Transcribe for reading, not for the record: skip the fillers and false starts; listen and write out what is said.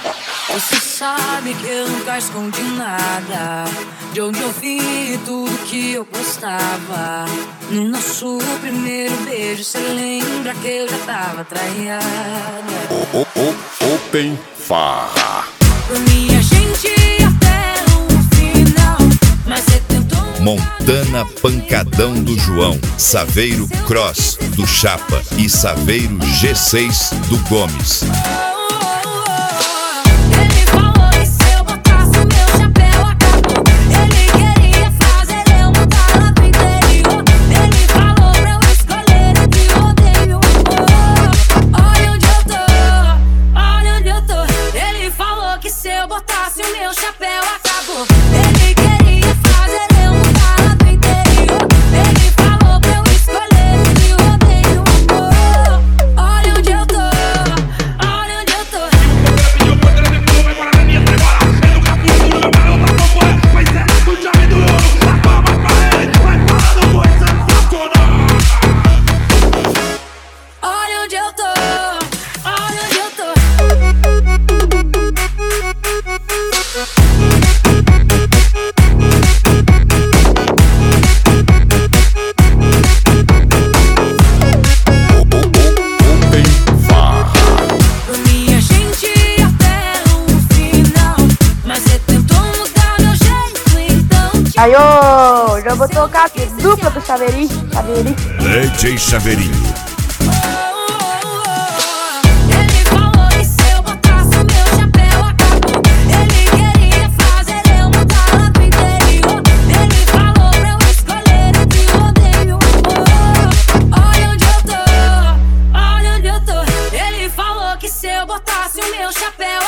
Você sabe que eu nunca escondi nada, de onde eu vim e tudo que eu gostava. No nosso primeiro beijo, cê lembra que eu já tava traída. Open Farra. Por mim a gente ia até o final, mas cê tentou. Montana Pancadão do João, Saveiro Cross do Chapa e Saveiro G6 do Gomes. Aí, ô, já vou tocar aqui, dupla do Chaveirinho. DJ Chaveirinho. Ele falou que se eu botasse o meu chapéu acabou. Ele queria fazer eu mudar lá pro interior. Ele falou pra eu escolher entre o odeio e o amor. Olha onde eu tô, olha onde eu tô. Ele falou que se eu botasse o meu chapéu